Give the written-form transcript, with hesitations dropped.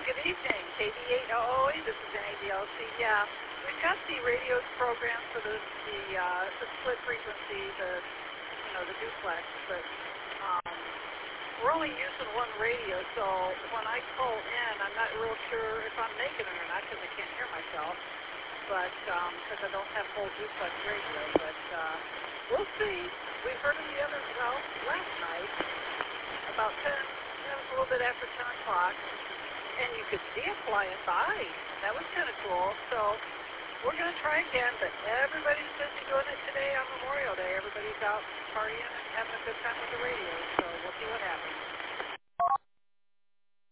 good evening. KB8OOE, this is NADLC. Yeah, we've got the radio program for the split frequency, the duplex, but we're only using one radio, so when I call in, I'm not real sure if I'm making it or not because I can't hear myself, but because I don't have full duplex radio, but we'll see. We heard them last night, about 10, it was a little bit after 10 o'clock, and you could see it flying by. That was kind of cool. So we're going to try again, but everybody's busy doing it today on Memorial Day. Everybody's out partying and having a good time with the radio, so we'll see what happens.